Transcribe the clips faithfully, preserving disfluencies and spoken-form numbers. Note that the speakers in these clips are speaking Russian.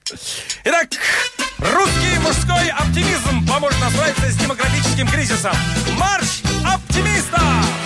Итак, русский мужской оптимизм поможет нам справиться с демографическим кризисом. Марш оптимиста!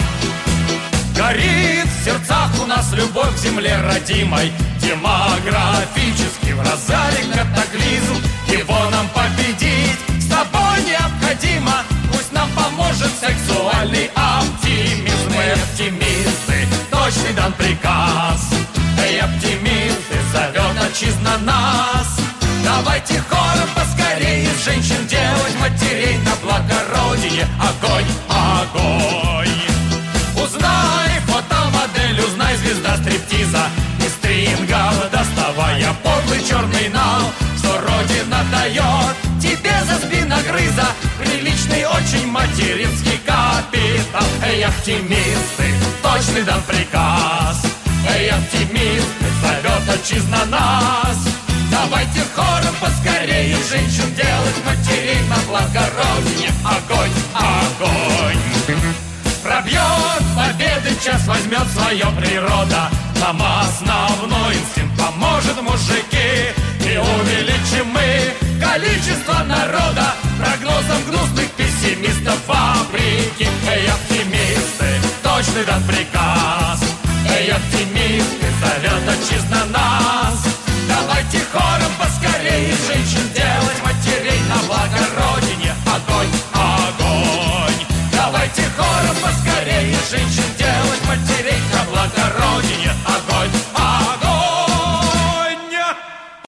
Горит в сердцах у нас любовь к земле родимой. Демографически в разгаре катаклизм. Его нам победить с тобой необходимо. Пусть нам поможет сексуальный оптимизм. Мы оптимисты, точный дан приказ. Эй, оптимисты, зовет отчизна нас. Давайте хором поскорее женщин, девочек, матерей на благородие. Огонь, огонь. Узнай фотомодель, узнай звезда стриптиза и стрингов, доставая подлый черный нал, что Родина дает тебе за спиногрыза приличный очень материнский капитал. Эй, оптимисты, точный дан приказ. Эй, оптимисты, зовет отчизна нас. Давайте хором поскорее женщин делать матерей на благородие. Огонь, огонь. Пробьет победы час, возьмет свое природа. Нам основной инстинкт поможет, мужики. И увеличим мы количество народа прогнозом гнусных пессимистов фабрики. Эй, оптимисты, точный дан приказ. Эй, оптимисты, зовет отчизна нас.